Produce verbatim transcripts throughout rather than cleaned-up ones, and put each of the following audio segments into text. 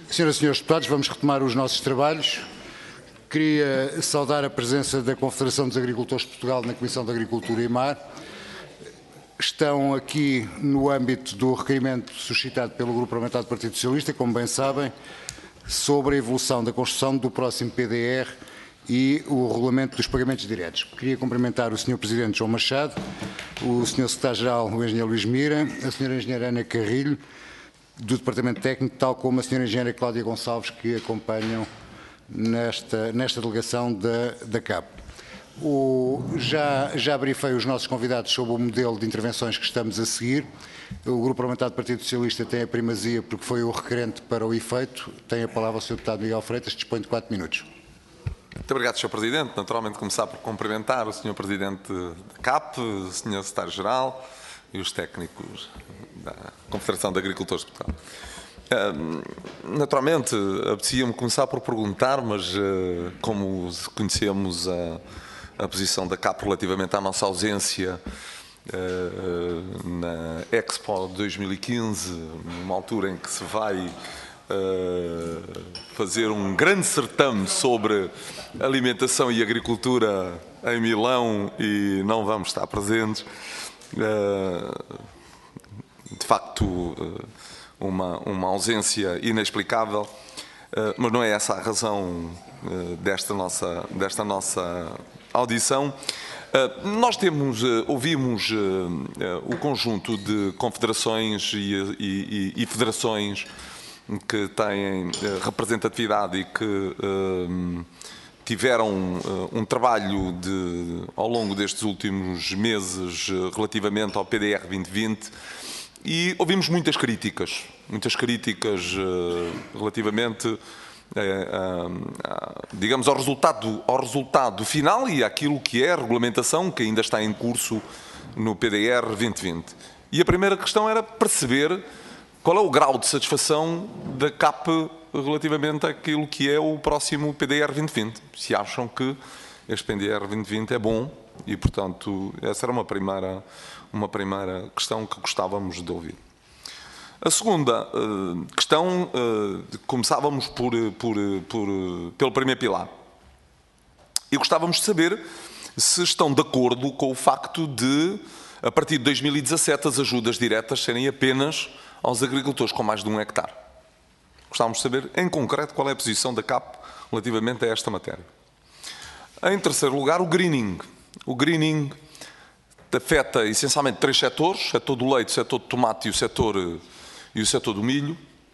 Senhoras e senhores deputados, vamos retomar os nossos trabalhos. Queria saudar a presença da Confederação dos Agricultores de Portugal na Comissão de Agricultura e Mar. Estão aqui no âmbito do requerimento suscitado pelo Grupo Parlamentar do Partido Socialista, como bem sabem, sobre a evolução da construção do próximo P D R e o regulamento dos pagamentos diretos. Queria cumprimentar o senhor Presidente João Machado, o senhor Secretário-Geral, o engenheiro Luís Mira, a senhora engenheira Ana Carrilho, do Departamento Técnico, tal como a senhora engenheira Cláudia Gonçalves, que acompanham nesta, nesta delegação da, da C A P. O, já, já briefei os nossos convidados sobre o modelo de intervenções que estamos a seguir. O Grupo Parlamentar do Partido Socialista tem a primazia porque foi o requerente para o efeito. Tem a palavra o senhor Deputado Miguel Freitas, dispõe de quatro minutos. Muito obrigado, senhor Presidente. Naturalmente, começar por cumprimentar o senhor Presidente da C A P, o senhor Secretário-Geral e os técnicos da Confederação de Agricultores de Portugal. Uh, naturalmente, apetecia-me começar por perguntar, mas uh, como conhecemos a, a posição da C A P relativamente à nossa ausência uh, na Expo dois mil e quinze, numa altura em que se vai uh, fazer um grande certame sobre alimentação e agricultura em Milão e não vamos estar presentes, uh, de facto, uma, uma ausência inexplicável, mas não é essa a razão desta nossa, desta nossa audição. Nós temos, ouvimos o conjunto de confederações e, e, e federações que têm representatividade e que tiveram um trabalho de, ao longo destes últimos meses relativamente ao P D R vinte vinte. E ouvimos muitas críticas, muitas críticas uh, relativamente, uh, uh, uh, digamos, ao resultado, ao resultado final e àquilo que é a regulamentação que ainda está em curso no P D R vinte vinte. E a primeira questão era perceber qual é o grau de satisfação da C A P relativamente àquilo que é o próximo P D R vinte vinte. Se acham que este P D R vinte vinte é bom e, portanto, essa era uma primeira... uma primeira questão que gostávamos de ouvir. A segunda uh, questão, uh, começávamos por, por, por, pelo primeiro pilar. E gostávamos de saber se estão de acordo com o facto de, a partir de dois mil e dezassete, as ajudas diretas serem apenas aos agricultores com mais de um hectare. Gostávamos de saber, em concreto, qual é a posição da C A P relativamente a esta matéria. Em terceiro lugar, o greening. O greening afeta essencialmente três setores: o setor do leite, o setor do tomate e o setor, e o setor do milho.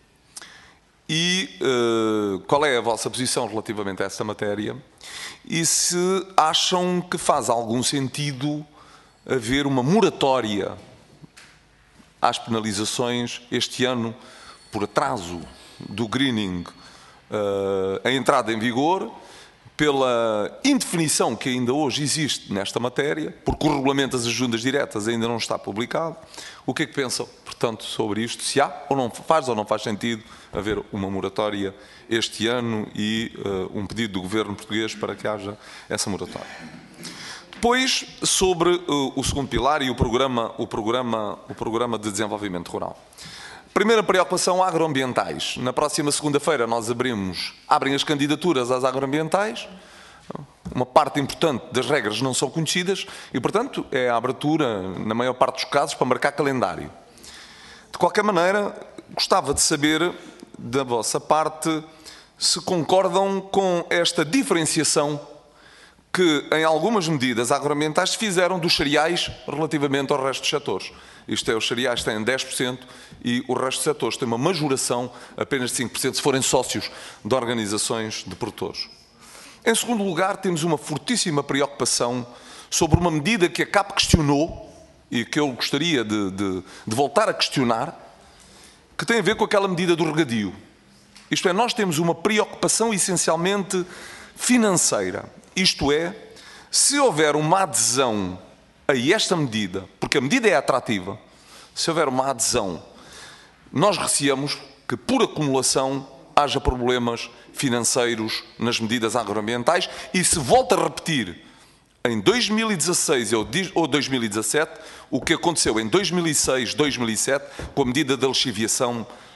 E uh, qual é a vossa posição relativamente a esta matéria? E se acham que faz algum sentido haver uma moratória às penalizações este ano por atraso do greening, uh, a entrada em vigor, pela indefinição que ainda hoje existe nesta matéria, porque o regulamento das ajudas diretas ainda não está publicado. O que é que pensam, portanto, sobre isto? Se há ou não faz ou não faz sentido haver uma moratória este ano e uh, um pedido do governo português para que haja essa moratória. Depois, sobre uh, o segundo pilar e o programa, o, programa, o programa de desenvolvimento rural. Primeira preocupação, agroambientais. Na próxima segunda-feira nós abrimos, abrem as candidaturas às agroambientais. Uma parte importante das regras não são conhecidas e, portanto, é a abertura, na maior parte dos casos, para marcar calendário. De qualquer maneira, gostava de saber, da vossa parte, se concordam com esta diferenciação que, em algumas medidas agroambientais, se fizeram dos cereais relativamente ao resto dos setores. Isto é, os cereais têm dez por cento e o resto dos setores tem uma majoração apenas de cinco por cento se forem sócios de organizações de produtores. Em segundo lugar, temos uma fortíssima preocupação sobre uma medida que a C A P questionou e que eu gostaria de, de, de voltar a questionar, que tem a ver com aquela medida do regadio. Isto é, nós temos uma preocupação essencialmente financeira. Isto é, se houver uma adesão a esta medida, porque a medida é atrativa, se houver uma adesão, nós receamos que, por acumulação, haja problemas financeiros nas medidas agroambientais e se volta a repetir em dois mil e dezasseis ou dois mil e dezassete o que aconteceu em dois mil e seis, dois mil e sete com a medida da lixiviação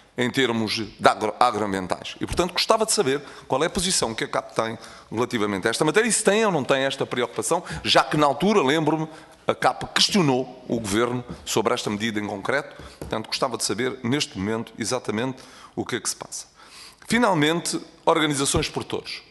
em termos de agro, agroambientais. E, portanto, gostava de saber qual é a posição que a CAP tem relativamente a esta matéria e se tem ou não tem esta preocupação, já que na altura, lembro-me, a CAP questionou o Governo sobre esta medida em concreto. Portanto, gostava de saber, neste momento, exatamente o que é que se passa. Finalmente, organizações de produtores.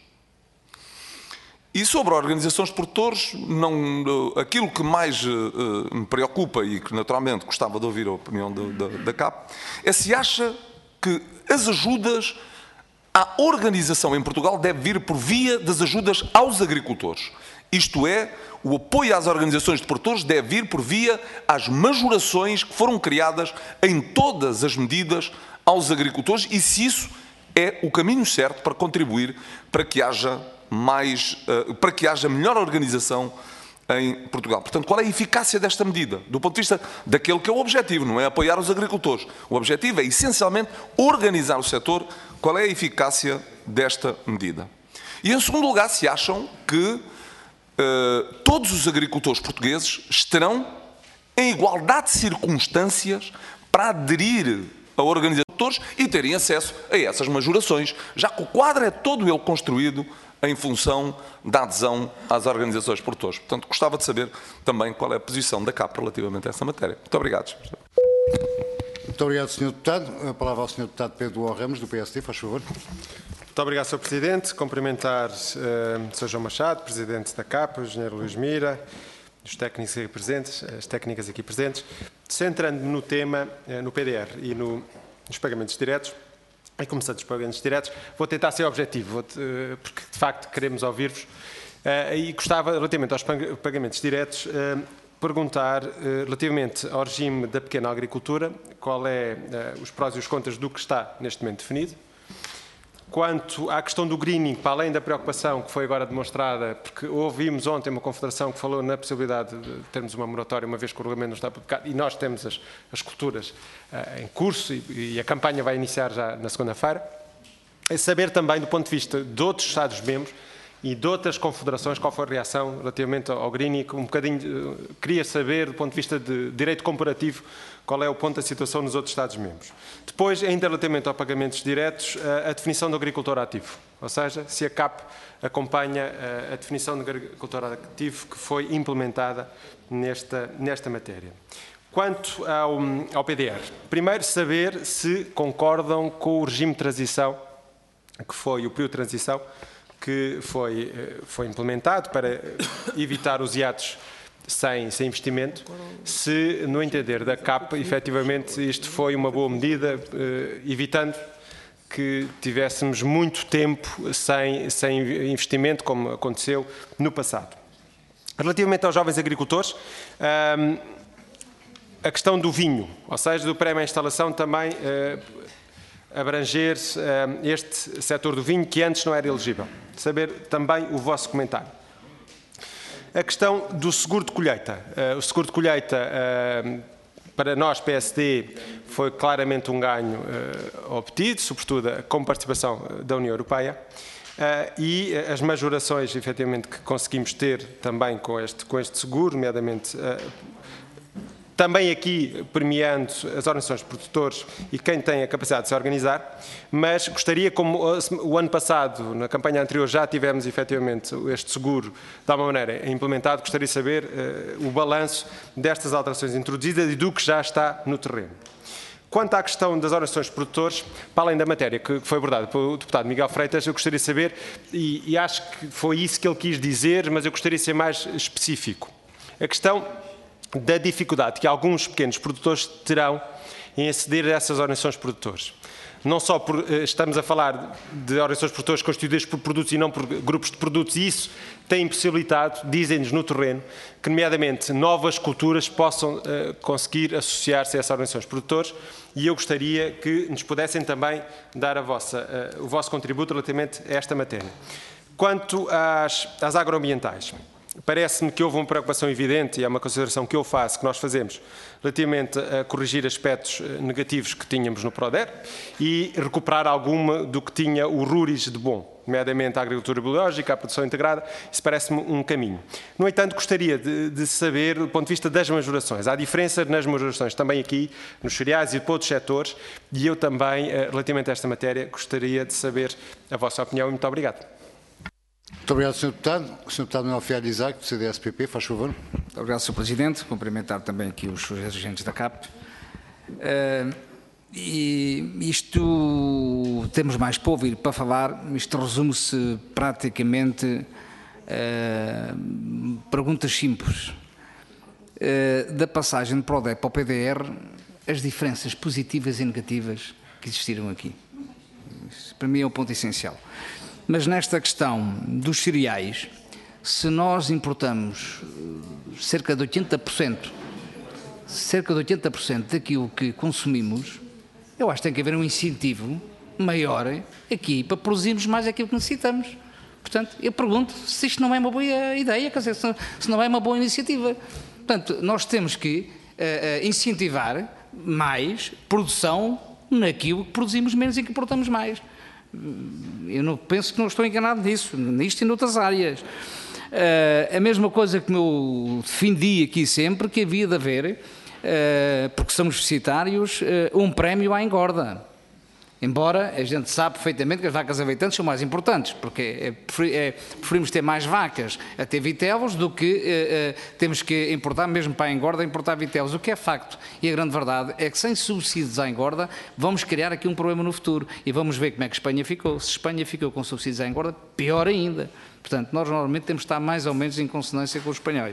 E sobre organizações de produtores, não, aquilo que mais uh, me preocupa e que naturalmente gostava de ouvir a opinião de, de, da CAP, é se acha que as ajudas à organização em Portugal deve vir por via das ajudas aos agricultores. Isto é, o apoio às organizações de produtores deve vir por via às majorações que foram criadas em todas as medidas aos agricultores e se isso é o caminho certo para contribuir para que haja mais, uh, para que haja melhor organização em Portugal. Portanto, qual é a eficácia desta medida? Do ponto de vista daquele que é o objetivo, não é apoiar os agricultores. O objetivo é, essencialmente, organizar o setor. Qual é a eficácia desta medida? E, em segundo lugar, se acham que uh, todos os agricultores portugueses estarão em igualdade de circunstâncias para aderir a organização de produtores e terem acesso a essas majorações, já que o quadro é todo ele construído em função da adesão às organizações de produtores. Portanto, gostava de saber também qual é a posição da CAP relativamente a essa matéria. Muito obrigado, senhor Presidente. Muito obrigado, senhor Deputado. A palavra ao senhor Deputado Pedro O. Ramos, do P S D, faz favor. Muito obrigado, senhor Presidente. Cumprimentar uh, o senhor João Machado, Presidente da CAP, o engenheiro Luís Mira, os técnicos aqui presentes, as técnicas aqui presentes. Centrando-me no tema, uh, no P D R e no, nos pagamentos diretos, e começando dos pagamentos diretos, vou tentar ser objetivo, vou, uh, porque de facto queremos ouvir-vos. Uh, e gostava, relativamente aos pagamentos diretos, uh, perguntar, uh, relativamente ao regime da pequena agricultura, qual é uh, os prós e os contras do que está neste momento definido. Quanto à questão do greening, para além da preocupação que foi agora demonstrada, porque ouvimos ontem uma confederação que falou na possibilidade de termos uma moratória, uma vez que o regulamento não está publicado, e nós temos as, as culturas uh, em curso e, e a campanha vai iniciar já na segunda-feira, é saber também, do ponto de vista de outros Estados-membros e de outras confederações, qual foi a reação relativamente ao greening, um bocadinho, uh, queria saber, do ponto de vista de direito comparativo, qual é o ponto da situação nos outros Estados-membros. Depois, ainda relativamente a pagamentos diretos, a definição do agricultor ativo, ou seja, se a CAP acompanha a definição do agricultor ativo que foi implementada nesta, nesta matéria. Quanto ao, ao P D R, primeiro saber se concordam com o regime de transição, que foi o período de transição, que foi, foi implementado para evitar os hiatos Sem, sem investimento, se, no entender da CAP, efetivamente isto foi uma boa medida, eh, evitando que tivéssemos muito tempo sem, sem investimento, como aconteceu no passado. Relativamente aos jovens agricultores, eh, a questão do vinho, ou seja, do pré-instalação também eh, abranger eh, este setor do vinho que antes não era elegível. Saber também o vosso comentário. A questão do seguro de colheita. Uh, o seguro de colheita, uh, para nós, P S D, foi claramente um ganho uh, obtido, sobretudo com participação da União Europeia, uh, e as majorações, efetivamente, que conseguimos ter também com este, com este seguro, nomeadamente, uh, também aqui premiando as organizações de produtores e quem tem a capacidade de se organizar, mas gostaria, como o ano passado, na campanha anterior, já tivemos efetivamente este seguro de alguma maneira implementado, gostaria de saber uh, o balanço destas alterações introduzidas e do que já está no terreno. Quanto à questão das organizações de produtores, para além da matéria que foi abordada pelo deputado Miguel Freitas, eu gostaria de saber, e, e acho que foi isso que ele quis dizer, mas eu gostaria de ser mais específico. A questão da dificuldade que alguns pequenos produtores terão em aceder a essas organizações de produtores. Não só por, estamos a falar de organizações de produtores constituídas por produtos e não por grupos de produtos, e isso tem impossibilitado, dizem-nos no terreno, que nomeadamente novas culturas possam uh, conseguir associar-se a essas organizações de produtores, e eu gostaria que nos pudessem também dar a vossa, uh, o vosso contributo relativamente a esta matéria. Quanto às, às agroambientais, Parece-me que houve uma preocupação evidente, e é uma consideração que eu faço, que nós fazemos, relativamente a corrigir aspectos negativos que tínhamos no PRODER e recuperar alguma do que tinha o RURIS de bom, nomeadamente a agricultura biológica, a produção integrada. Isso parece-me um caminho. No entanto, gostaria de, de saber, do ponto de vista das majorações, há diferença nas majorações também aqui, nos cereais e de outros setores, e eu também, relativamente a esta matéria, gostaria de saber a vossa opinião e muito obrigado. Muito obrigado, senhor Deputado. O senhor Deputado Manuel Fialho Isaac, do C D S P P, faz favor. Muito obrigado, senhor Presidente. Cumprimentar também aqui os agentes da C A P. Uh, e isto, temos mais para ouvir, para falar, isto resume-se praticamente uh, perguntas simples. Uh, da passagem do PRODER para o P D R, as diferenças positivas e negativas que existiram aqui. Isso, para mim é um ponto essencial. Mas nesta questão dos cereais, se nós importamos cerca de oitenta por cento, cerca de oitenta por cento daquilo que consumimos, eu acho que tem que haver um incentivo maior aqui para produzirmos mais aquilo que necessitamos. Portanto, eu pergunto se isto não é uma boa ideia, quer dizer, se não é uma boa iniciativa. Portanto, nós temos que uh, incentivar mais produção naquilo que produzimos menos e que importamos mais. Eu não penso que não estou enganado nisso, nisto e noutras áreas. Uh, a mesma coisa que eu defendi aqui sempre, que havia de haver, uh, porque somos deficitários, uh, um prémio à engorda. Embora a gente sabe perfeitamente que as vacas aveitantes são mais importantes, porque é, é, preferimos ter mais vacas a ter vitelos do que uh, uh, temos que importar, mesmo para a engorda, importar vitelos. O que é facto, e a grande verdade, é que sem subsídios à engorda vamos criar aqui um problema no futuro. E vamos ver como é que Espanha ficou. Se Espanha ficou com subsídios à engorda, pior ainda. Portanto, nós normalmente temos de estar mais ou menos em consonância com os espanhóis.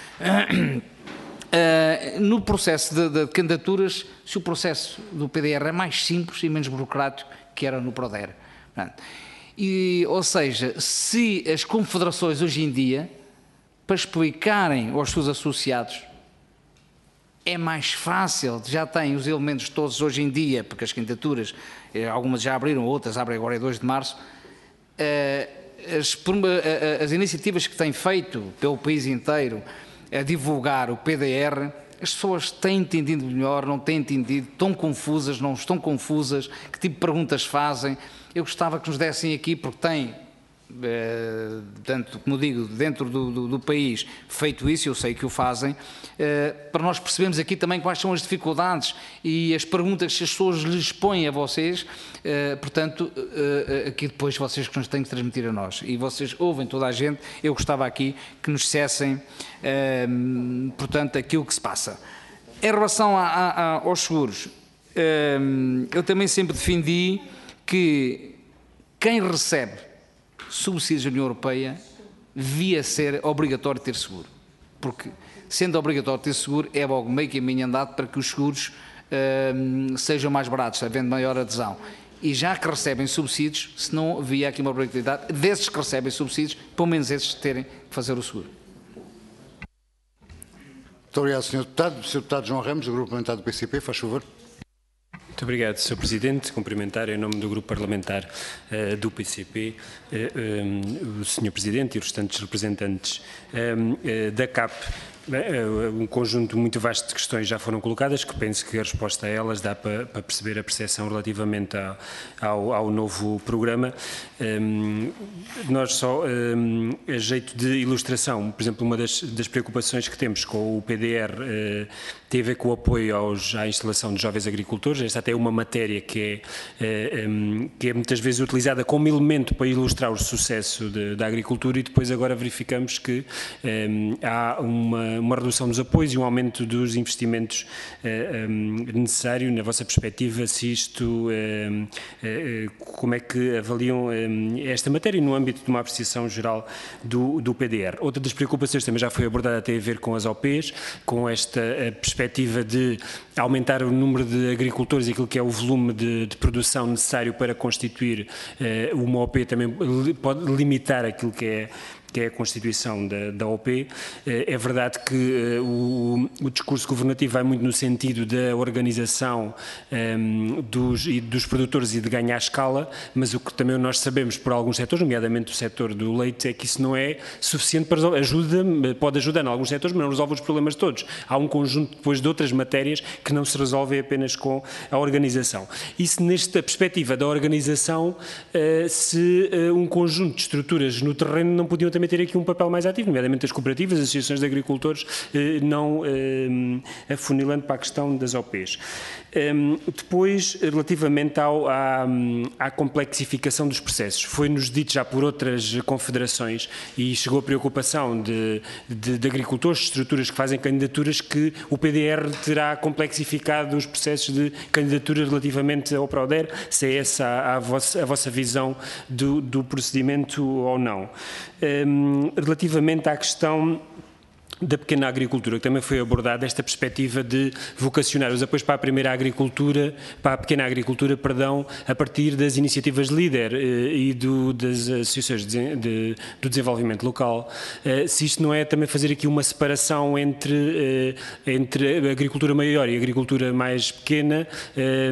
Uh, no processo de, de candidaturas, se o processo do P D R é mais simples e menos burocrático que era no PRODER. E, ou seja, se as confederações hoje em dia, para explicarem aos seus associados, é mais fácil, já têm os elementos todos hoje em dia, porque as candidaturas, algumas já abriram, outras abrem agora em dois de março, uh, as, as iniciativas que têm feito pelo país inteiro a divulgar o P D R, as pessoas têm entendido melhor, não têm entendido, estão confusas, não estão confusas, que tipo de perguntas fazem. Eu gostava que nos dessem aqui, porque têm, eh, tanto como digo, dentro do, do, do país, feito isso, eu sei que o fazem, eh, para nós percebermos aqui também quais são as dificuldades e as perguntas que as pessoas lhes põem a vocês, eh, portanto, eh, aqui depois vocês que nos têm que transmitir a nós. E vocês ouvem toda a gente, eu gostava aqui que nos dissessem, eh, portanto, aquilo que se passa. Em relação a, a, a, aos seguros, eh, eu também sempre defendi que quem recebe subsídios da União Europeia devia ser obrigatório ter seguro, porque sendo obrigatório ter seguro é logo meio caminho andado para que os seguros uh, sejam mais baratos, havendo maior adesão. E já que recebem subsídios, se não havia aqui uma obrigatoriedade desses que recebem subsídios, pelo menos esses terem que fazer o seguro. Muito obrigado, senhor Deputado. senhor Deputado João Ramos, do Grupo Parlamentar do P C P, faz favor. Muito obrigado, senhor Presidente. Cumprimentar em nome do Grupo Parlamentar uh, do P C P uh, um, o senhor Presidente e os restantes representantes um, uh, da C A P. Um conjunto muito vasto de questões já foram colocadas, que penso que a resposta a elas dá para, para perceber a percepção relativamente ao, ao, ao novo programa. Um, nós só, um, a jeito de ilustração, por exemplo, uma das, das preocupações que temos com o P D R uh, tem a ver com o apoio aos, à instalação de jovens agricultores. Esta até é uma matéria que é, uh, um, que é muitas vezes utilizada como elemento para ilustrar o sucesso de, da agricultura, e depois agora verificamos que um, há uma uma redução dos apoios e um aumento dos investimentos uh, um, necessário. Na vossa perspectiva, se isto, uh, uh, como é que avaliam uh, esta matéria no âmbito de uma apreciação geral do, do P D R? Outra das preocupações também já foi abordada, tem a ver com as O Ps, com esta uh, perspectiva de aumentar o número de agricultores e aquilo que é o volume de, de produção necessário para constituir uh, uma O P, também pode limitar aquilo que é que é a constituição da, da O P. É verdade que o, o discurso governativo vai muito no sentido da organização um, dos, e dos produtores e de ganhar escala, mas o que também nós sabemos por alguns setores, nomeadamente o setor do leite, é que isso não é suficiente para resolver. Ajuda, pode ajudar em alguns setores, mas não resolve os problemas todos. Há um conjunto depois de outras matérias que não se resolvem apenas com a organização. E se nesta perspectiva da organização, uh, se uh, um conjunto de estruturas no terreno não podiam também ter aqui um papel mais ativo, nomeadamente as cooperativas, as associações de agricultores, uh, não uh, afunilando para a questão das O Ps. Um, depois, relativamente ao, à, à complexificação dos processos, foi-nos dito já por outras confederações e chegou a preocupação de, de, de agricultores, de estruturas que fazem candidaturas, que o P D R terá complexificado os processos de candidatura relativamente ao PRODER, se é essa a, a, vossa, a vossa visão do, do procedimento ou não. Um, relativamente à questão da pequena agricultura, que também foi abordada, esta perspectiva de vocacionar os apoios para a primeira agricultura, para a pequena agricultura, perdão, a partir das iniciativas líder eh, e do, das associações de, de, do desenvolvimento local. Eh, se isto não é também fazer aqui uma separação entre, eh, entre a agricultura maior e a agricultura mais pequena, eh,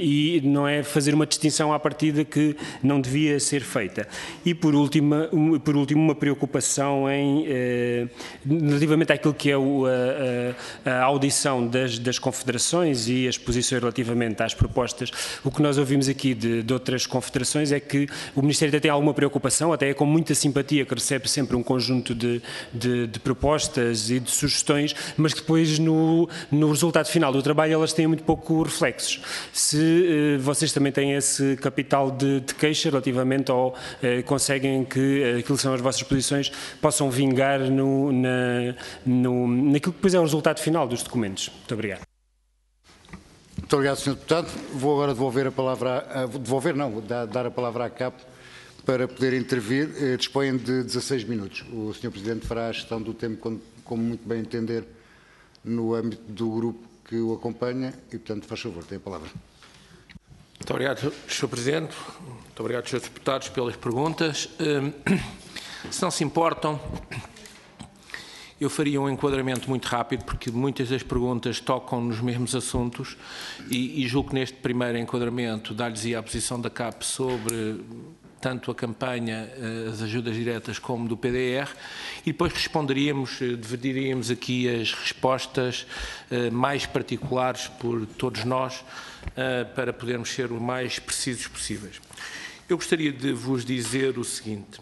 e não é fazer uma distinção à partida que não devia ser feita. E por último, um, por último uma preocupação em eh, relativamente àquilo que é o, a, a, a audição das, das confederações e as posições relativamente às propostas, o que nós ouvimos aqui de, de outras confederações é que o Ministério até tem alguma preocupação, até é com muita simpatia que recebe sempre um conjunto de, de, de propostas e de sugestões, mas que depois no, no resultado final do trabalho elas têm muito pouco reflexos. Se eh, vocês também têm esse capital de, de queixa relativamente ou eh, conseguem que eh, aquilo que são as vossas posições possam vingar no, na No, naquilo que depois é o resultado final dos documentos. Muito obrigado. Muito obrigado, senhor Deputado. Vou agora devolver a palavra, a, devolver não, dar, dar a palavra à C A P para poder intervir. Dispõem de dezasseis minutos. O senhor Presidente fará a gestão do tempo como, como muito bem entender no âmbito do grupo que o acompanha e, portanto, faz favor, tem a palavra. Muito obrigado, senhor Presidente. Muito obrigado, senhores Deputados, pelas perguntas. Se não se importam, eu faria um enquadramento muito rápido, porque muitas das perguntas tocam nos mesmos assuntos e, e julgo que neste primeiro enquadramento dar-lhes a posição da C A P sobre tanto a campanha, as ajudas diretas, como do P D R, e depois responderíamos, dividiríamos aqui as respostas mais particulares por todos nós, para podermos ser o mais precisos possíveis. Eu gostaria de vos dizer o seguinte.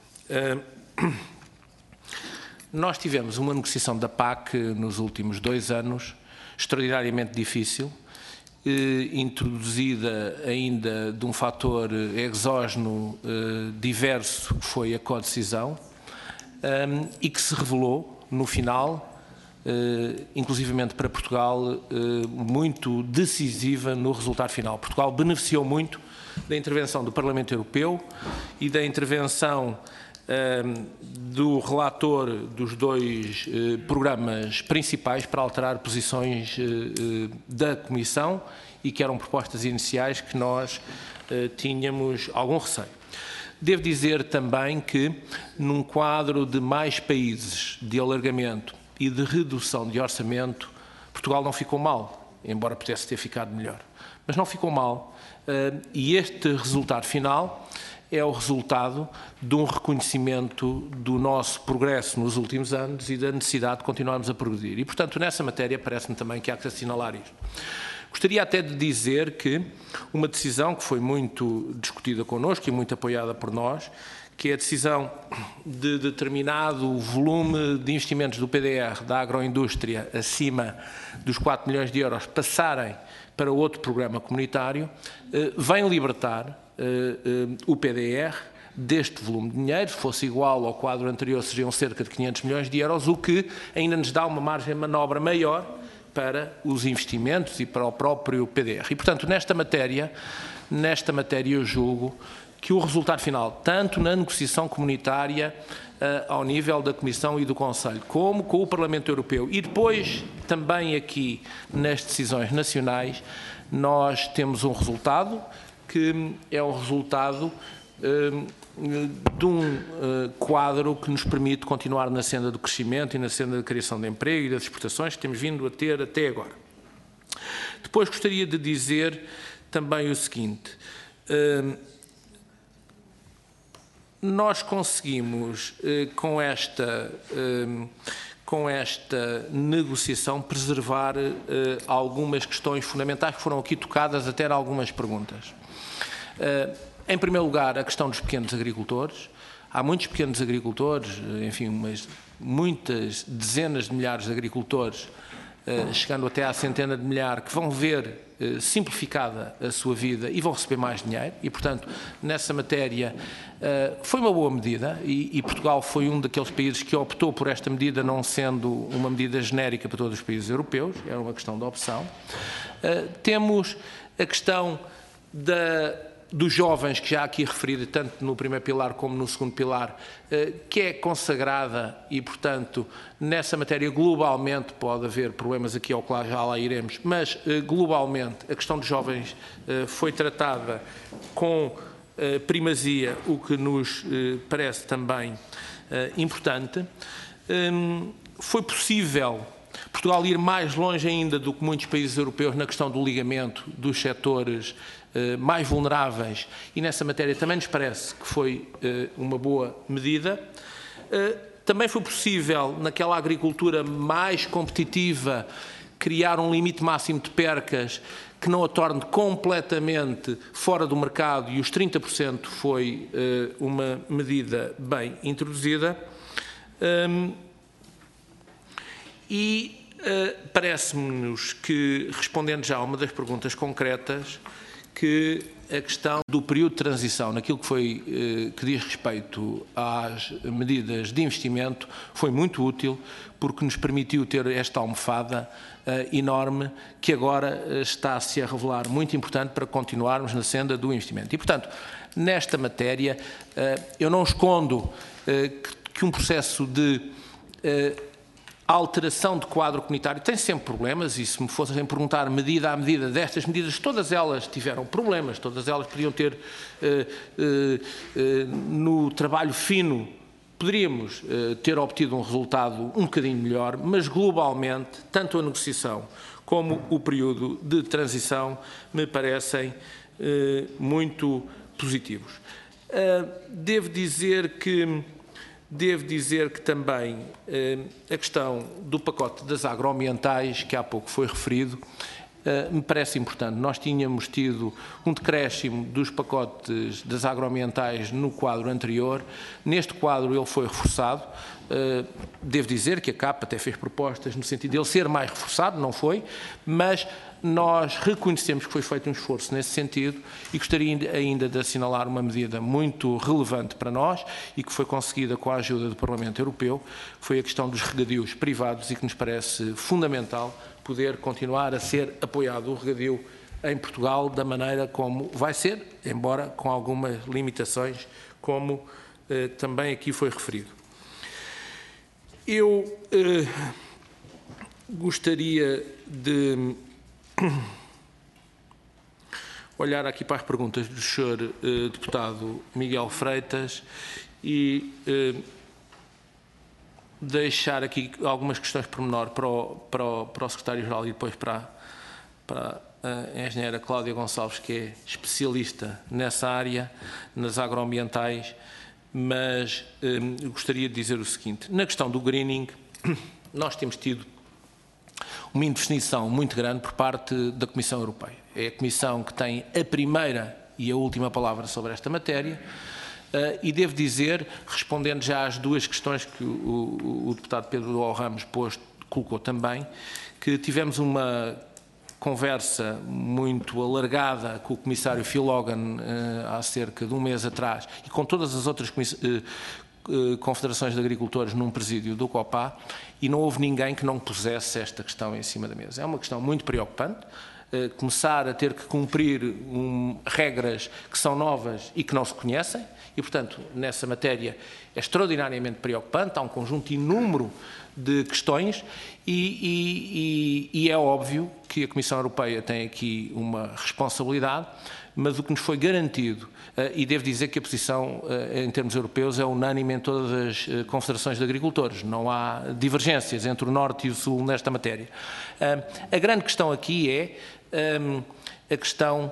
Nós tivemos uma negociação da P A C nos últimos dois anos, extraordinariamente difícil, eh, introduzida ainda de um fator exógeno eh, diverso, que foi a codecisão, eh, e que se revelou, no final, eh, inclusivamente para Portugal, eh, muito decisiva no resultado final. Portugal beneficiou muito da intervenção do Parlamento Europeu e da intervenção do relator dos dois eh, programas principais para alterar posições eh, da Comissão e que eram propostas iniciais que nós eh, tínhamos algum receio. Devo dizer também que, num quadro de mais países de alargamento e de redução de orçamento, Portugal não ficou mal, embora pudesse ter ficado melhor. Mas não ficou mal, eh, e este resultado final é o resultado de um reconhecimento do nosso progresso nos últimos anos e da necessidade de continuarmos a progredir. E, portanto, nessa matéria parece-me também que há que assinalar isto. Gostaria até de dizer que uma decisão que foi muito discutida connosco e muito apoiada por nós, que é a decisão de determinado volume de investimentos do P D R da agroindústria acima dos quatro milhões de euros passarem para outro programa comunitário, vem libertar Uh, uh, o P D R deste volume de dinheiro. Se fosse igual ao quadro anterior, seriam cerca de quinhentos milhões de euros, o que ainda nos dá uma margem de manobra maior para os investimentos e para o próprio P D R. E, portanto, nesta matéria, nesta matéria eu julgo que o resultado final, tanto na negociação comunitária uh, ao nível da Comissão e do Conselho, como com o Parlamento Europeu e depois também aqui nas decisões nacionais, nós temos um resultado que é um resultado de um quadro que nos permite continuar na senda do crescimento e na senda da criação de emprego e das exportações que temos vindo a ter até agora. Depois gostaria de dizer também o seguinte: nós conseguimos, com esta, com esta negociação, preservar algumas questões fundamentais que foram aqui tocadas até em algumas perguntas. Em primeiro lugar, a questão dos pequenos agricultores. Há muitos pequenos agricultores, enfim, umas, muitas dezenas de milhares de agricultores, chegando até à centena de milhares, que vão ver simplificada a sua vida e vão receber mais dinheiro. E, portanto, nessa matéria foi uma boa medida e, e Portugal foi um daqueles países que optou por esta medida, não sendo uma medida genérica para todos os países europeus, era uma questão de opção. Temos a questão da... dos jovens, que já aqui referido, tanto no primeiro pilar como no segundo pilar, que é consagrada e, portanto, nessa matéria globalmente pode haver problemas aqui ao que já lá iremos, mas globalmente a questão dos jovens foi tratada com primazia, o que nos parece também importante. Foi possível Portugal ir mais longe ainda do que muitos países europeus na questão do ligamento dos setores mais vulneráveis, e nessa matéria também nos parece que foi uma boa medida. Também foi possível, naquela agricultura mais competitiva, criar um limite máximo de percas que não a torne completamente fora do mercado, e os trinta por cento foi uma medida bem introduzida. E parece-nos que, respondendo já a uma das perguntas concretas, que a questão do período de transição, naquilo que, foi, que diz respeito às medidas de investimento, foi muito útil, porque nos permitiu ter esta almofada enorme, que agora está-se a revelar muito importante para continuarmos na senda do investimento. E, portanto, nesta matéria, eu não escondo que um processo de a alteração de quadro comunitário tem sempre problemas, e se me fossem perguntar medida a medida destas medidas, todas elas tiveram problemas, todas elas podiam ter, eh, eh, eh, no trabalho fino, poderíamos eh, ter obtido um resultado um bocadinho melhor, mas globalmente, tanto a negociação como o período de transição me parecem eh, muito positivos. Uh, devo dizer que Devo dizer que também eh, a questão do pacote das agroambientais, que há pouco foi referido, eh, me parece importante. Nós tínhamos tido um decréscimo dos pacotes das agroambientais no quadro anterior. Neste quadro ele foi reforçado. Uh, devo dizer que a C A P até fez propostas no sentido de ele ser mais reforçado, não foi, mas nós reconhecemos que foi feito um esforço nesse sentido, e gostaria ainda de assinalar uma medida muito relevante para nós e que foi conseguida com a ajuda do Parlamento Europeu, foi a questão dos regadios privados, e que nos parece fundamental poder continuar a ser apoiado o regadio em Portugal da maneira como vai ser, embora com algumas limitações, como uh, também aqui foi referido. Eu eh, gostaria de olhar aqui para as perguntas do senhor eh, deputado Miguel Freitas e eh, deixar aqui algumas questões pormenor para o, para o, para o secretário-geral e depois para, para a engenheira Cláudia Gonçalves, que é especialista nessa área, nas agroambientais. Mas eh, gostaria de dizer o seguinte: na questão do greening, nós temos tido uma indefinição muito grande por parte da Comissão Europeia. É a Comissão que tem a primeira e a última palavra sobre esta matéria, eh, e devo dizer, respondendo já às duas questões que o, o, o deputado Pedro O. Ramos posto, colocou também, que tivemos uma conversa muito alargada com o comissário Phil Hogan eh, há cerca de um mês atrás, e com todas as outras eh, eh, confederações de agricultores num presídio do COPA, e não houve ninguém que não pusesse esta questão em cima da mesa. É uma questão muito preocupante, eh, começar a ter que cumprir um, regras que são novas e que não se conhecem, e, portanto, nessa matéria é extraordinariamente preocupante. Há um conjunto inúmero de questões e, e, e é óbvio que a Comissão Europeia tem aqui uma responsabilidade, mas o que nos foi garantido, e devo dizer que a posição em termos europeus é unânime em todas as confederações de agricultores, não há divergências entre o Norte e o Sul nesta matéria. A grande questão aqui é a questão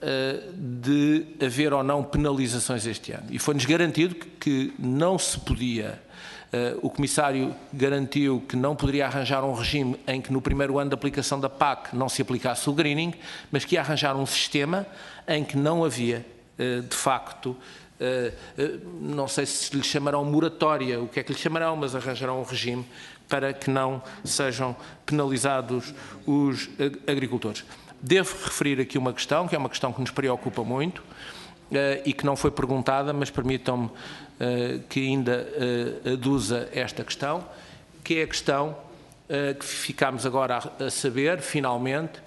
de haver ou não penalizações este ano. E foi-nos garantido que não se podia, o Comissário garantiu que não poderia arranjar um regime em que no primeiro ano de aplicação da P A C não se aplicasse o greening, mas que ia arranjar um sistema em que não havia, de facto, não sei se lhe chamarão moratória, o que é que lhe chamarão, mas arranjarão um regime para que não sejam penalizados os agricultores. Devo referir aqui uma questão, que é uma questão que nos preocupa muito e que não foi perguntada, mas permitam-me que ainda aduza esta questão, que é a questão que ficámos agora a saber, finalmente,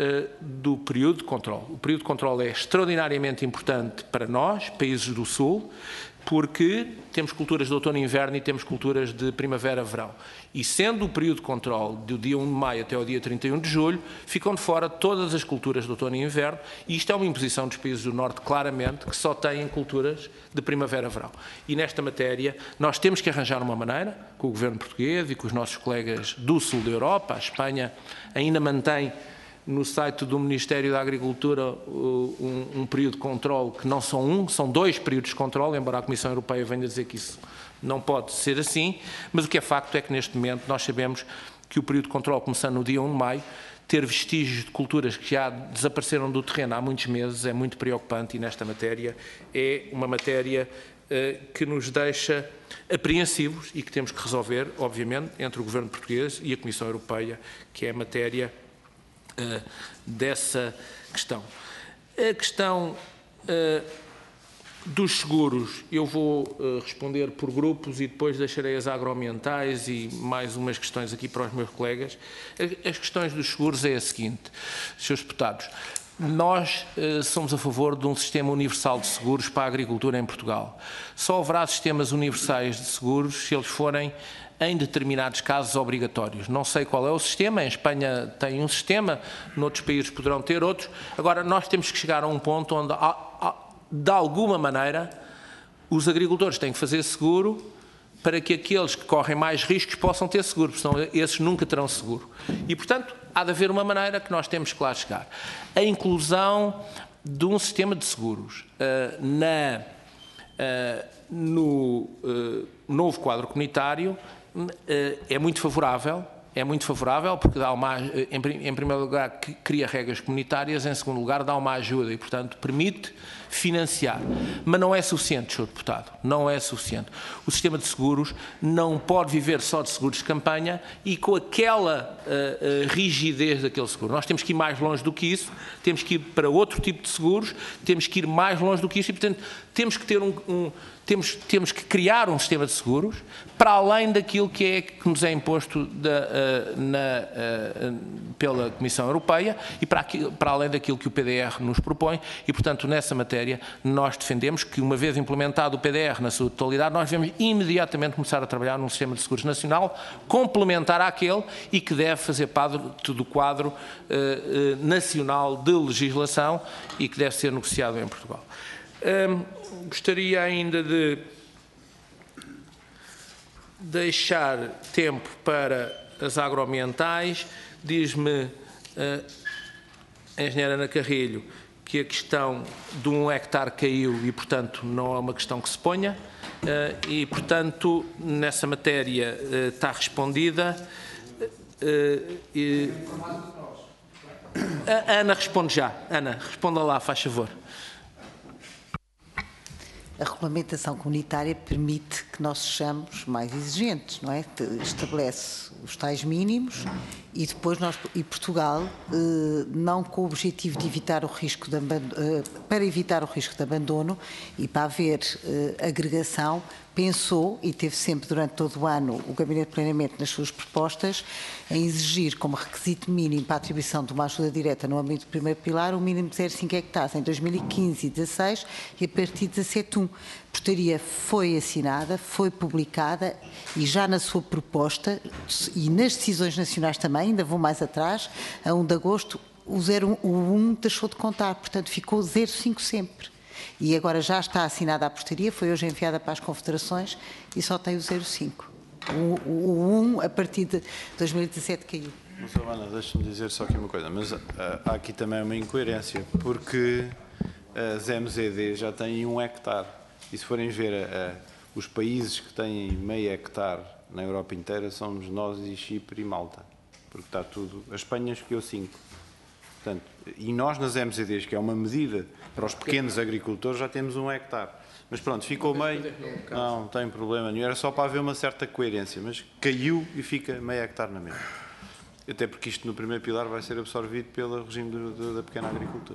do período de controle. O período de controle é extraordinariamente importante para nós, países do Sul, porque temos culturas de outono e inverno e temos culturas de primavera-verão. E sendo o período de controle do dia um de maio até ao dia trinta e um de julho, ficam de fora todas as culturas de outono e inverno, e isto é uma imposição dos países do Norte, claramente, que só têm culturas de primavera-verão. E nesta matéria, nós temos que arranjar uma maneira, com o governo português e com os nossos colegas do Sul da Europa. A Espanha ainda mantém no site do Ministério da Agricultura um, um período de controle que não são um, são dois períodos de controle, embora a Comissão Europeia venha dizer que isso não pode ser assim, mas o que é facto é que neste momento nós sabemos que o período de controle, começando no dia um de maio, ter vestígios de culturas que já desapareceram do terreno há muitos meses é muito preocupante, e nesta matéria é uma matéria uh, que nos deixa apreensivos e que temos que resolver, obviamente, entre o Governo português e a Comissão Europeia, que é a matéria Uh, dessa questão. A questão uh, dos seguros, eu vou uh, responder por grupos e depois deixarei as agroambientais e mais umas questões aqui para os meus colegas. As questões dos seguros é a seguinte, senhores deputados, nós uh, somos a favor de um sistema universal de seguros para a agricultura em Portugal. Só haverá sistemas universais de seguros se eles forem em determinados casos obrigatórios. Não sei qual é o sistema, em Espanha tem um sistema, noutros países poderão ter outros. Agora, nós temos que chegar a um ponto onde, de alguma maneira, os agricultores têm que fazer seguro para que aqueles que correm mais riscos possam ter seguro, porque senão esses nunca terão seguro. E, portanto, há de haver uma maneira que nós temos que lá chegar. A inclusão de um sistema de seguros uh, na, uh, no uh, novo quadro comunitário é muito favorável, é muito favorável porque dá uma, em primeiro lugar cria regras comunitárias, em segundo lugar dá uma ajuda e, portanto, permite financiar. Mas não é suficiente, senhor Deputado, não é suficiente. O sistema de seguros não pode viver só de seguros de campanha e com aquela uh, uh, rigidez daquele seguro. Nós temos que ir mais longe do que isso, temos que ir para outro tipo de seguros, temos que ir mais longe do que isso e, portanto, temos que ter um... um Temos, temos que criar um sistema de seguros para além daquilo que, é, que nos é imposto da, uh, na, uh, pela Comissão Europeia e para, aqui, para além daquilo que o P D R nos propõe e, portanto, nessa matéria nós defendemos que, uma vez implementado o P D R na sua totalidade, nós devemos imediatamente começar a trabalhar num sistema de seguros nacional complementar àquele e que deve fazer parte do quadro uh, uh, nacional de legislação e que deve ser negociado em Portugal. Um, gostaria ainda de deixar tempo para as agroambientais. Diz-me uh, a engenheira Ana Carrilho que a questão de um hectare caiu e, portanto, não é uma questão que se ponha uh, e, portanto, nessa matéria uh, está respondida. Uh, e... A Ana responde já. Ana, responda lá, faz favor. A regulamentação comunitária permite que nós sejamos mais exigentes, não é? Estabelece os tais mínimos e depois nós, e Portugal, eh, não com o objetivo de evitar o risco de abandono, eh, para evitar o risco de abandono e para haver eh, agregação, pensou, e teve sempre durante todo o ano o Gabinete de Planeamento nas suas propostas, em exigir como requisito mínimo para a atribuição de uma ajuda direta no âmbito do primeiro pilar o mínimo de zero vírgula cinco hectares em dois mil e quinze e dezasseis e a partir de dezassete ponto um. A portaria foi assinada, foi publicada e já na sua proposta e nas decisões nacionais também, ainda vou mais atrás, a um de agosto, o, zero, o um deixou de contar, portanto ficou zero vírgula cinco sempre. E agora já está assinada a portaria, foi hoje enviada para as confederações e só tem o zero vírgula cinco. O, o, o um, a partir de dois mil e dezassete, caiu. Mas, Ana, deixa-me dizer só aqui uma coisa, mas uh, há aqui também uma incoerência, porque as M Z D já têm um hectare, e se forem ver uh, os países que têm meio hectare na Europa inteira, somos nós e Chipre e Malta, porque está tudo, a Espanha escolheu cinco. Portanto, e nós nas M Z Ds, que é uma medida para os pequenos agricultores, já temos um hectare. Mas pronto, ficou meio, não, não tem problema nenhum, era só para haver uma certa coerência, mas caiu e fica meio hectare na mesma. Até porque isto no primeiro pilar vai ser absorvido pelo regime do, do, da pequena agricultura.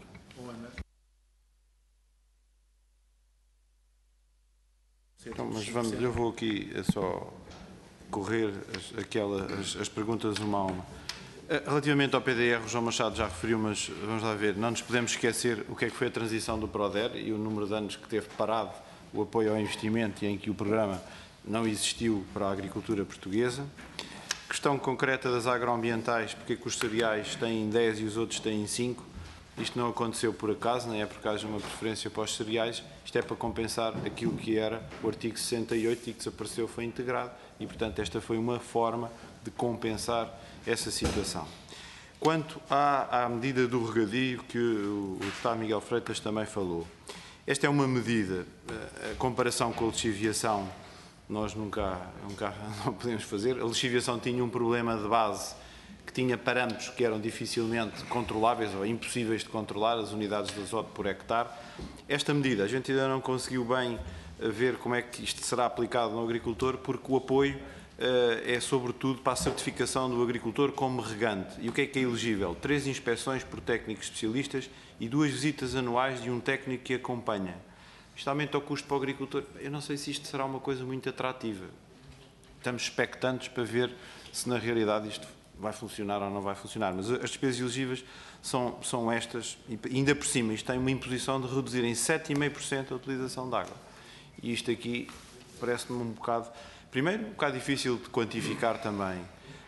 Então, mas vamos, eu vou aqui só correr as, aquela, as, as perguntas uma a uma. Relativamente ao P D R, o João Machado já referiu, mas vamos lá ver, não nos podemos esquecer o que é que foi a transição do PRODER e o número de anos que teve parado o apoio ao investimento e em que o programa não existiu para a agricultura portuguesa. Questão concreta das agroambientais, porque é que os cereais têm dez e os outros têm cinco. Isto não aconteceu por acaso, nem é por causa de uma preferência para os cereais, isto é para compensar aquilo que era o artigo sessenta e oito e que desapareceu, foi integrado e, portanto, esta foi uma forma de compensar essa situação. Quanto à, à medida do regadio, que o, o deputado Miguel Freitas também falou, esta é uma medida, a comparação com a lixiviação, nós nunca, nunca não podemos fazer. A lixiviação tinha um problema de base, que tinha parâmetros que eram dificilmente controláveis ou impossíveis de controlar, as unidades de azoto por hectare. Esta medida, a gente ainda não conseguiu bem ver como é que isto será aplicado no agricultor, porque o apoio uh, é sobretudo para a certificação do agricultor como regante. E o que é que é elegível? Três inspeções por técnicos especialistas e duas visitas anuais de um técnico que acompanha. Isto aumenta o custo para o agricultor. Eu não sei se isto será uma coisa muito atrativa. Estamos expectantes para ver se na realidade isto vai funcionar ou não vai funcionar. Mas as despesas elegíveis são, são estas, e ainda por cima, isto tem uma imposição de reduzir em sete vírgula cinco por cento a utilização de água. E isto aqui parece-me um bocado, primeiro, um bocado difícil de quantificar também.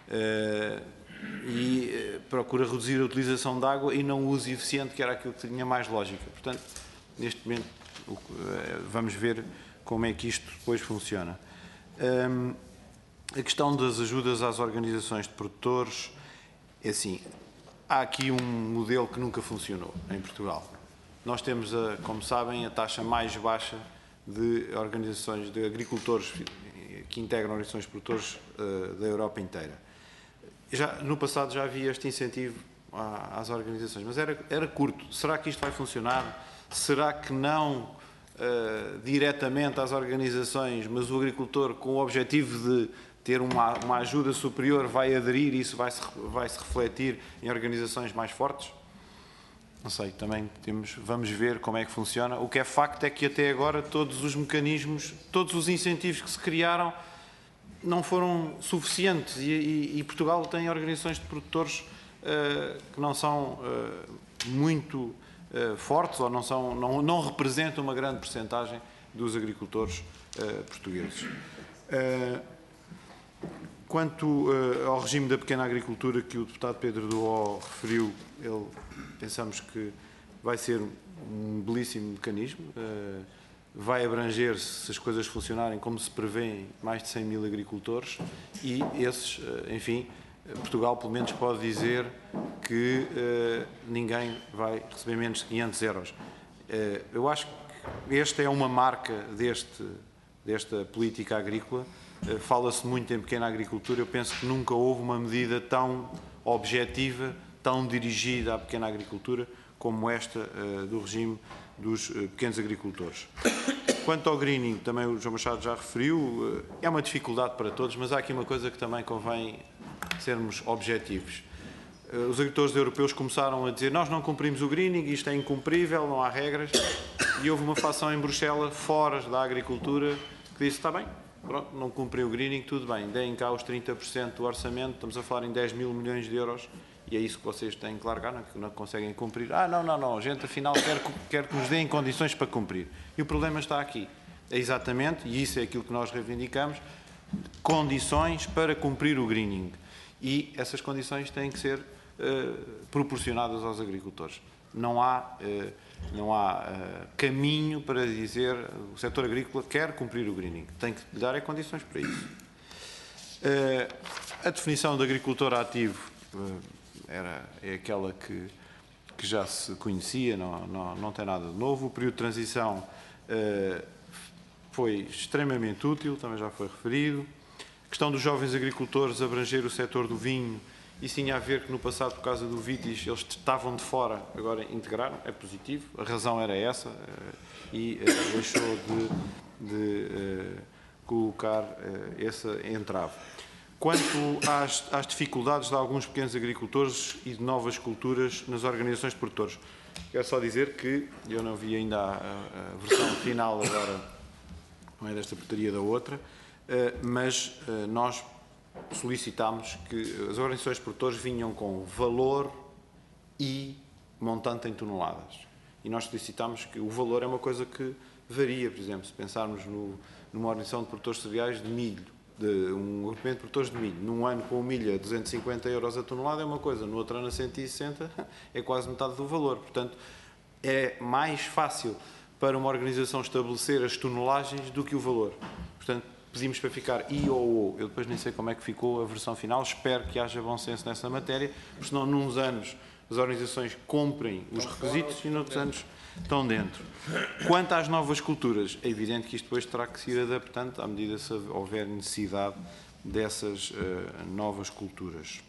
Uh, e uh, procura reduzir a utilização de água e não o uso eficiente, que era aquilo que tinha mais lógica. Portanto, neste momento, uh, vamos ver como é que isto depois funciona. Um, a questão das ajudas às organizações de produtores, é assim, há aqui um modelo que nunca funcionou em Portugal. Nós temos, a, como sabem, a taxa mais baixa de organizações de agricultores que integram organizações de produtores uh, da Europa inteira. Já, no passado já havia este incentivo à, às organizações, mas era, era curto. Será que isto vai funcionar? Será que não uh, diretamente às organizações, mas o agricultor, com o objetivo de ter uma, uma ajuda superior, vai aderir e isso vai se, vai se refletir em organizações mais fortes? Não sei, também temos, vamos ver como é que funciona. O que é facto é que até agora todos os mecanismos, todos os incentivos que se criaram não foram suficientes e, e, e Portugal tem organizações de produtores uh, que não são uh, muito uh, fortes ou não, são, não, não representam uma grande percentagem dos agricultores uh, portugueses. Uh, Quanto uh, ao regime da pequena agricultura que o deputado Pedro Duó referiu, ele, pensamos que vai ser um belíssimo mecanismo, uh, vai abranger, se as coisas funcionarem como se prevêem, mais de cem mil agricultores e esses, uh, enfim, Portugal pelo menos pode dizer que uh, ninguém vai receber menos de quinhentos euros. Uh, eu acho que esta é uma marca deste, desta política agrícola. Fala-se muito em pequena agricultura, eu penso que nunca houve uma medida tão objetiva, tão dirigida à pequena agricultura, como esta uh, do regime dos uh, pequenos agricultores. Quanto ao greening, também o João Machado já referiu, uh, é uma dificuldade para todos, mas há aqui uma coisa que também convém sermos objetivos. Uh, os agricultores europeus começaram a dizer nós não cumprimos o greening, isto é incumprível, não há regras, e houve uma fação em Bruxelas, fora da agricultura, que disse, está bem, pronto, não cumpriu o greening, tudo bem, deem cá os trinta por cento do orçamento, estamos a falar em dez mil milhões de euros e é isso que vocês têm que largar, não, que não conseguem cumprir. Ah, não, não, não, a gente afinal quer, quer que nos deem condições para cumprir. E o problema está aqui. é exatamente, e isso é aquilo que nós reivindicamos, condições para cumprir o greening. E essas condições têm que ser uh, proporcionadas aos agricultores. Não há, uh, não há uh, caminho para dizer o setor agrícola quer cumprir o greening. Tem que lhe dar é condições para isso. Uh, a definição de agricultor ativo uh, era, é aquela que, que já se conhecia, não, não, não tem nada de novo. O período de transição uh, foi extremamente útil, também já foi referido. A questão dos jovens agricultores abranger o setor do vinho, isso tinha a ver que no passado, por causa do Vitis, eles estavam de fora, agora integraram, é positivo, a razão era essa e deixou de, de colocar esse entrave. Quanto às, às dificuldades de alguns pequenos agricultores e de novas culturas nas organizações de produtores, quero só dizer que, eu não vi ainda a, a versão final agora, não é desta portaria da outra, mas nós solicitámos que as organizações de produtores vinham com valor e montante em toneladas. E nós solicitámos que o valor é uma coisa que varia, por exemplo, se pensarmos no, numa organização de produtores de cereais de milho, de um agrupamento de produtores de milho, num ano com o milho a duzentos e cinquenta euros a tonelada é uma coisa, no outro ano a cento e sessenta é quase metade do valor. Portanto, é mais fácil para uma organização estabelecer as tonelagens do que o valor. Portanto, pedimos para ficar I ou O. Eu depois nem sei como é que ficou a versão final. Espero que haja bom senso nessa matéria, porque senão, nuns anos, as organizações cumprem os requisitos e noutros anos estão dentro. Quanto às novas culturas, é evidente que isto depois terá que se ir adaptando à medida que houver necessidade dessas uh, novas culturas.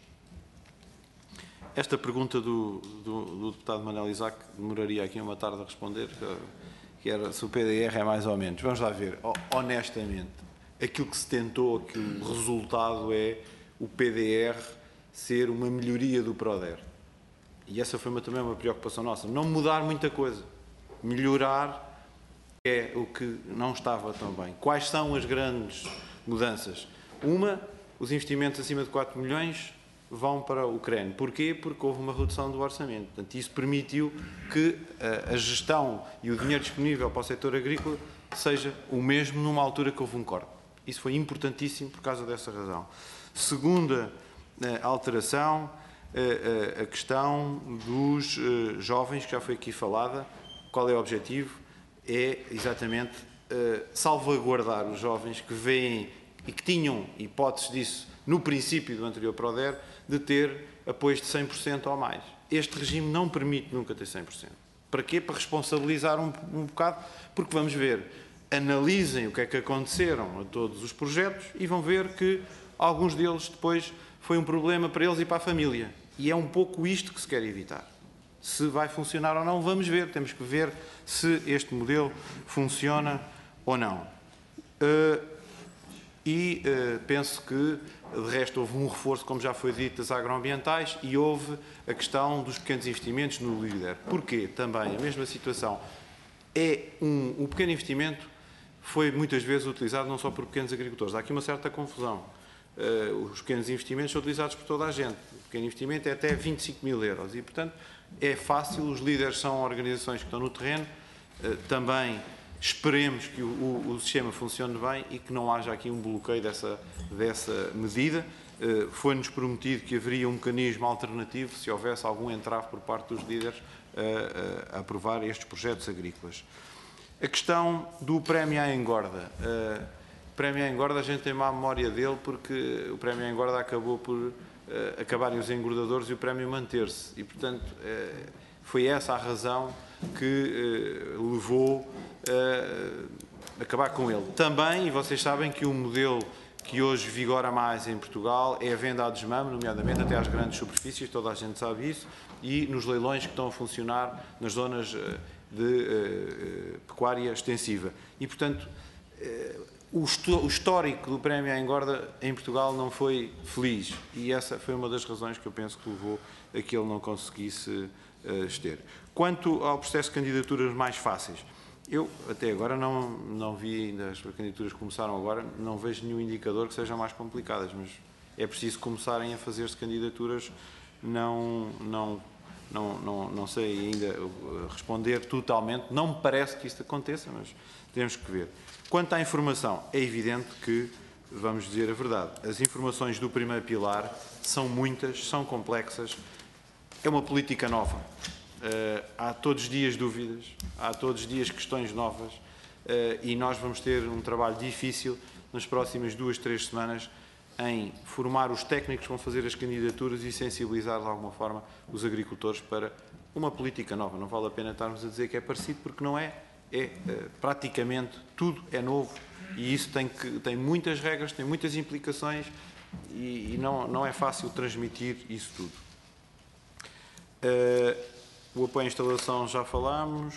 Esta pergunta do, do, do deputado Manuel Isaac demoraria aqui uma tarde a responder, que era se o P D R é mais ou menos. Vamos lá ver, honestamente. Aquilo que se tentou, que o resultado é o P D R ser uma melhoria do PRODER. E essa foi uma, também uma preocupação nossa. Não mudar muita coisa. Melhorar é o que não estava tão bem. Quais são as grandes mudanças? Uma, os investimentos acima de quatro milhões vão para o C R E N. Porquê? Porque houve uma redução do orçamento. Portanto, isso permitiu que a, a gestão e o dinheiro disponível para o setor agrícola seja o mesmo numa altura que houve um corte. Isso foi importantíssimo por causa dessa razão. Segunda eh, alteração, eh, eh, a questão dos eh, jovens, que já foi aqui falada. Qual é o objetivo? É exatamente eh, salvaguardar os jovens que veem e que tinham hipóteses disso no princípio do anterior PRODER, de ter apoios de cem por cento ou mais. Este regime não permite nunca ter cem por cento. Para quê? Para responsabilizar um, um bocado, porque vamos ver, analisem o que é que aconteceram a todos os projetos e vão ver que alguns deles depois foi um problema para eles e para a família. E é um pouco isto que se quer evitar. Se vai funcionar ou não, vamos ver. Temos que ver se este modelo funciona ou não. Uh, e uh, penso que, de resto, houve um reforço, como já foi dito, das agroambientais e houve a questão dos pequenos investimentos no líder. Porquê? Também a mesma situação. É um, o pequeno investimento foi muitas vezes utilizado não só por pequenos agricultores. Há aqui uma certa confusão. Uh, os pequenos investimentos são utilizados por toda a gente. O pequeno investimento é até vinte e cinco mil euros e, portanto, é fácil. Os líderes são organizações que estão no terreno. Uh, também esperemos que o, o, o sistema funcione bem e que não haja aqui um bloqueio dessa, dessa medida. Uh, foi-nos prometido que haveria um mecanismo alternativo se houvesse algum entrave por parte dos líderes a, a, a aprovar estes projetos agrícolas. A questão do prémio à engorda. Uh, o prémio à engorda, a gente tem má memória dele porque o prémio à engorda acabou por uh, acabarem os engordadores e o prémio manter-se. E, portanto, uh, foi essa a razão que uh, levou uh, a acabar com ele. Também, e vocês sabem que o modelo que hoje vigora mais em Portugal é a venda à desmame, nomeadamente até às grandes superfícies, toda a gente sabe isso, e nos leilões que estão a funcionar nas zonas uh, de uh, pecuária extensiva. E, portanto, uh, o, o histórico do prémio à engorda em Portugal não foi feliz. E essa foi uma das razões que eu penso que levou a que ele não conseguisse uh, ter. Quanto ao processo de candidaturas mais fáceis, eu até agora não, não vi ainda, as candidaturas começaram agora, não vejo nenhum indicador que sejam mais complicadas, mas é preciso começarem a fazer-se candidaturas, não, não, não, não, não sei ainda responder totalmente, não me parece que isto aconteça, mas temos que ver. Quanto à informação, é evidente que, vamos dizer a verdade, as informações do primeiro pilar são muitas, são complexas, é uma política nova. Uh, há todos os dias dúvidas, há todos os dias questões novas uh, e nós vamos ter um trabalho difícil nas próximas duas, três semanas em formar os técnicos que vão fazer as candidaturas e sensibilizar de alguma forma os agricultores para uma política nova. Não vale a pena estarmos a dizer que é parecido, porque não é. É uh, praticamente tudo é novo e isso tem, que, tem muitas regras, tem muitas implicações e, e não, não é fácil transmitir isso tudo. Uh, o apoio à instalação já falámos.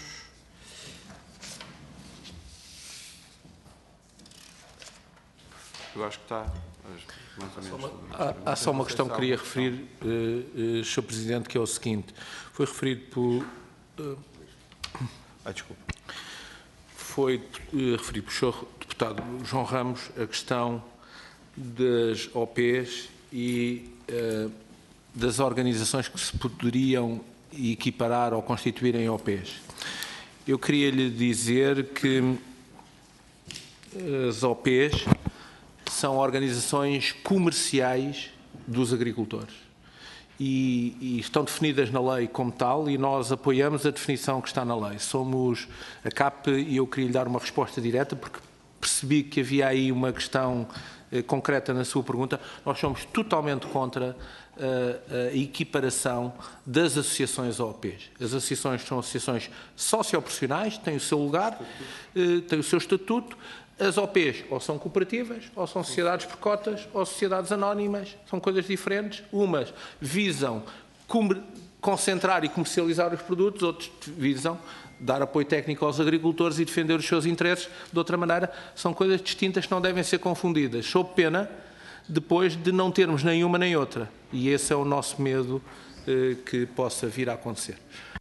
Eu acho que está mais ou menos. Há, há só uma questão que queria referir, uh, uh, senhor Presidente, que é o seguinte. Foi referido por... Uh, ah, desculpa. Foi uh, referido pelo senhor deputado João Ramos a questão das O Pês e uh, das organizações que se poderiam equiparar ou constituir em O Pês. Eu queria lhe dizer que as O Pês são organizações comerciais dos agricultores e, e estão definidas na lei como tal e nós apoiamos a definição que está na lei. Somos a C A P e eu queria lhe dar uma resposta direta porque percebi que havia aí uma questão eh, concreta na sua pergunta. Nós somos totalmente contra a, a equiparação das associações O Pês. As associações são associações socioprofissionais, têm o seu lugar, eh, têm o seu estatuto. As O Pês ou são cooperativas, ou são sociedades por cotas, ou sociedades anónimas, são coisas diferentes. Umas visam concentrar e comercializar os produtos, outros visam dar apoio técnico aos agricultores e defender os seus interesses. De outra maneira, são coisas distintas que não devem ser confundidas, sob pena depois de não termos nenhuma nem outra. E esse é o nosso medo eh, que possa vir a acontecer.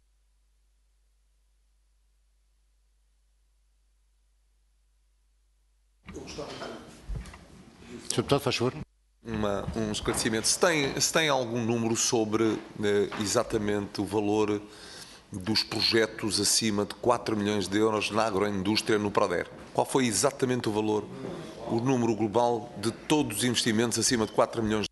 senhor Deputado, faz favor. Uma, um esclarecimento. Se tem, se tem algum número sobre eh, exatamente o valor dos projetos acima de quatro milhões de euros na agroindústria no Proder? Qual foi exatamente o valor, o número global de todos os investimentos acima de quatro milhões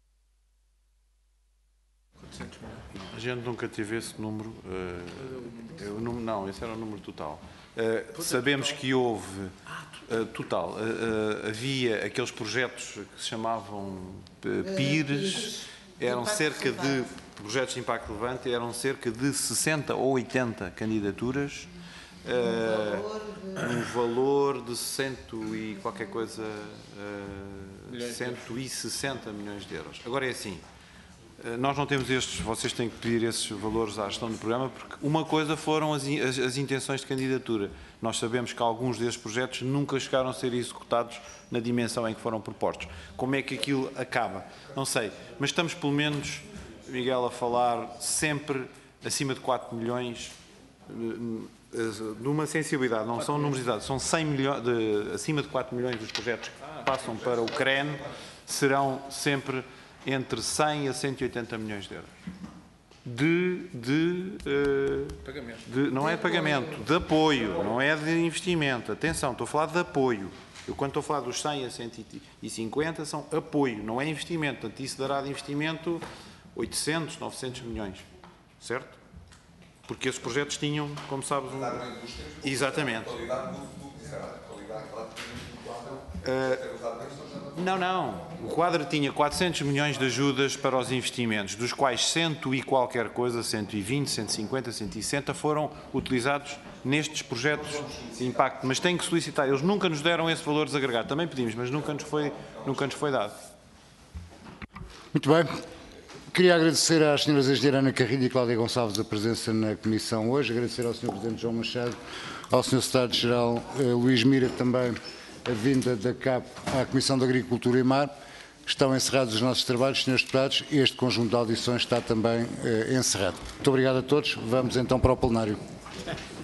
de euros? A gente nunca teve esse número. Uh, eu, não, esse era o número total. Uh, sabemos que houve, uh, total, uh, uh, havia aqueles projetos que se chamavam uh, P I Rs, eram cerca de, projetos de impacto relevante, eram cerca de sessenta ou oitenta candidaturas, uh, um valor de cento e qualquer coisa, uh, cento e sessenta milhões de euros. Agora é assim. Nós não temos estes, vocês têm que pedir esses valores à gestão do programa, porque uma coisa foram as, as, as intenções de candidatura. Nós sabemos que alguns desses projetos nunca chegaram a ser executados na dimensão em que foram propostos. Como é que aquilo acaba? Não sei, mas estamos pelo menos, Miguel, a falar sempre acima de quatro milhões, de uma sensibilidade, não são números exatos, são cem milhões, de, acima de quatro milhões dos projetos que passam para o C R E N, serão sempre entre cem a cento e oitenta milhões de euros. De, de, uh, pagamento. De, não é de pagamento, de apoio, não é de investimento. Atenção, estou a falar de apoio. Eu, quando estou a falar dos cem a cento e cinquenta, são apoio, não é investimento. Portanto, isso dará de investimento oitocentos, novecentos milhões. Certo? Porque esses projetos tinham, como sabes, um... Exatamente. Uh, não, não. O quadro tinha quatrocentos milhões de ajudas para os investimentos, dos quais cento e qualquer coisa, cento e vinte, cento e cinquenta, cento e sessenta, foram utilizados nestes projetos de impacto. Mas têm que solicitar. Eles nunca nos deram esse valor desagregado. Também pedimos, mas nunca nos foi, nunca nos foi dado. Muito bem. Queria agradecer às senhoras engenheira Ana Carrilho e Cláudia Gonçalves a presença na comissão hoje, agradecer ao senhor Presidente João Machado, ao senhor Secretário-Geral eh, Luís Mira também a vinda da C A P à Comissão de Agricultura e Mar. Estão encerrados os nossos trabalhos, senhores deputados, e este conjunto de audições está também eh, encerrado. Muito obrigado a todos. Vamos então para o plenário.